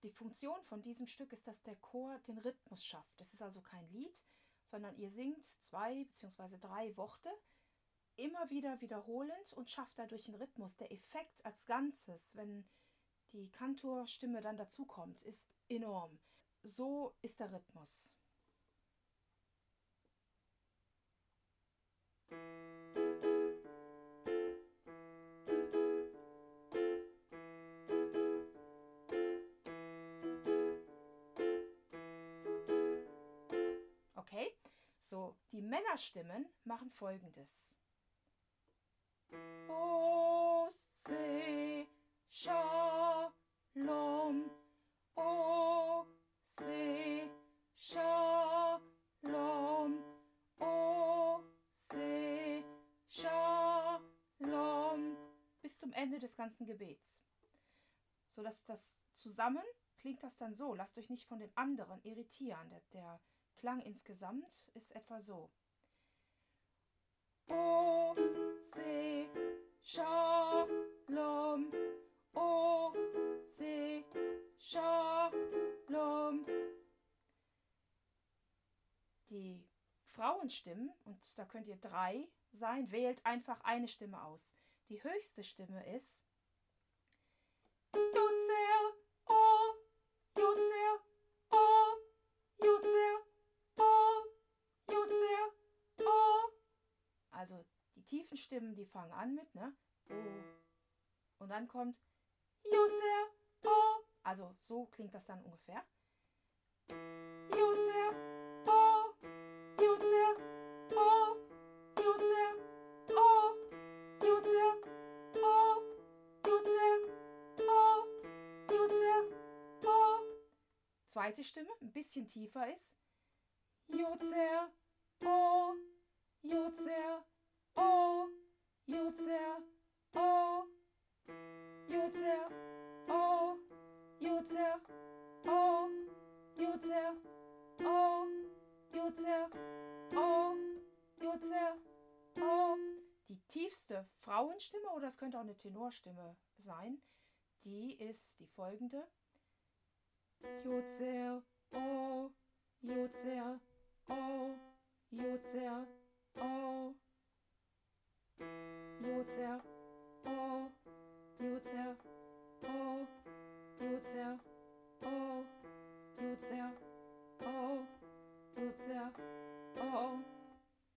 die Funktion von diesem Stück ist, dass der Chor den Rhythmus schafft. Es ist also kein Lied, sondern ihr singt 2 bzw. 3 Worte immer wieder wiederholend und schafft dadurch einen Rhythmus. Der Effekt als Ganzes, wenn die Kantorstimme dann dazukommt, ist enorm. So ist der Rhythmus. Okay, so, die Männerstimmen machen Folgendes. Ose, Shalom, Ose, Shalom, Ose, Shalom, bis zum Ende des ganzen Gebets. So dass das zusammen klingt das dann so. Lasst euch nicht von den anderen irritieren. Der Klang insgesamt ist etwa so. Ose, Shalom, Ose, Shalom. Die Frauenstimmen, und da könnt ihr 3 sein, wählt einfach eine Stimme aus. Die höchste Stimme ist Yotzer, O, Yotzer, O, Yotzer, O, Yotzer, O. Also die tiefen Stimmen, die fangen an mit, ne? O. Und dann kommt Yotzer, O. Also so klingt das dann ungefähr. Yotzer, O, Yotzer, O, Yotzer, O, Yotzer, O, Yotzer, O, Yotzer, O. Zweite Stimme, ein bisschen tiefer ist Yotzer, O, Yotzer, O, Yotzer, O, Yotzer, O, Yotzer, O, Yotzer, O, Yotzer, O, Yotzer, O. Die tiefste Frauenstimme, oder es könnte auch eine Tenorstimme sein, die ist die folgende. Yotzer, O, Yotzer, O, Yotzer, O, Yotzer, O, Yotzer, O, Yotzer, O, Yotzer, O, Yotzer, O.